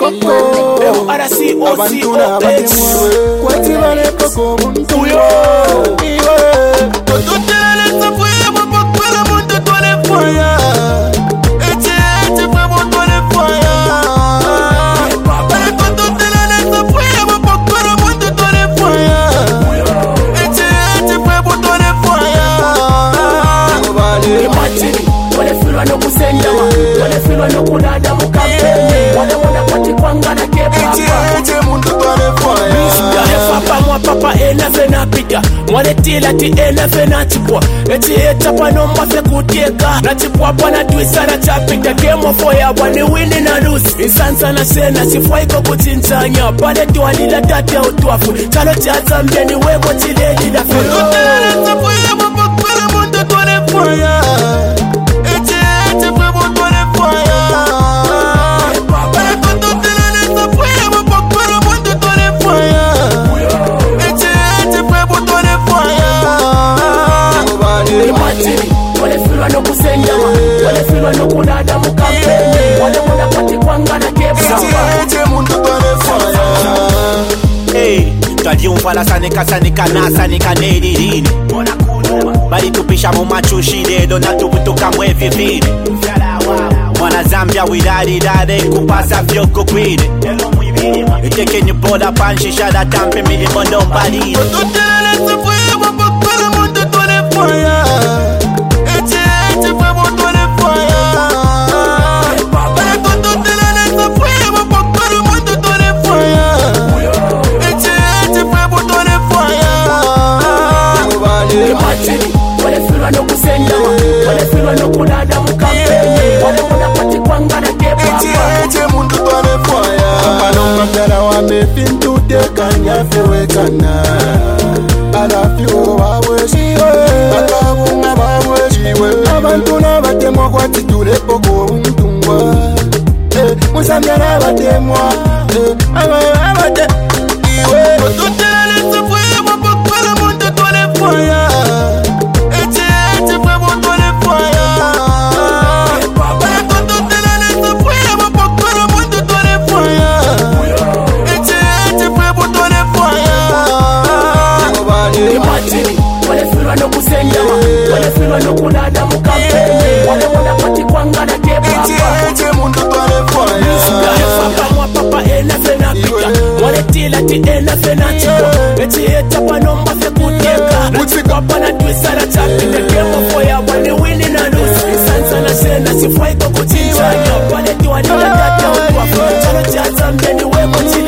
poko abantu n'abatemwa kwati bale poko muntu iwe tuteleleza fuye mopokala muntu tole foya ete fwe motole foya tuteleleza fuye mopokala muntu tole foya ete fwe motole foya imagine wale filwa no kusendama wale filwa no kunada mukapeni wale wana kati kwangana kepapa ete muntu tole foya papa enafe napita mwale tila ti enafe nachipwa eti etapa no mwafe kuteka nachipwa pana tuisara chapita game of fire wani wini na lose insansa na sena sifuaiko kuchinchanya pale tuwalila tate utuafu chalo chaza mjeni weko chileli la filo tuteleleza fuye mopokala muntu tole foya ete fwe motole foya tuteleleza fuye mopokala muntu tole foya imagine wale filwa no kusendama wale filwa no kunada mukapeni wale wana kati kwangana kepapa ete muntu tole foya twaliumva sanika nasanika nelirini bali tupisha mu machushi lelo natubutuka mwevivili mwana Zambia wilalilale kupasa vyoko kwile itekeni bola panshisha la tampe milimo ndombalile tuteleleza fuye mopokala muntu tole foya ete fwe motole foya tuteleleza fuye mopokala muntu tole foya ete fwe motole foya imagine wale filwa no kusendama wale filwa no kunada mukapeni wale wana kati kwangana kepapa ete muntu tole foya panombagala wamefintu tekanya fewekana alafyo waweshiwe akabunga baweshiwe abantu n'abatemwa kwatitule poko umtungwa musambya n'abatemwa abate iwe tuteleleza fuye mopokala muntu tole foya ete fwe motole foya tuteleleza fuye mopokala muntu tole foya ete fwe motole foya imagine wale filwa no kusendama wale filwa no kunada mukapeni wale wana kati kwangana kepapa ete muntu tole foya papa enafe napita mwale tila ti enafe nachipwa eti etapa no mwafe kuteka nachipwa pana tuisara chapita game of fire wani wini na lose insansa na sena sifuaiko kuchinchanya pale tuwalila tate utuafu chalo chaza mjeni weko chile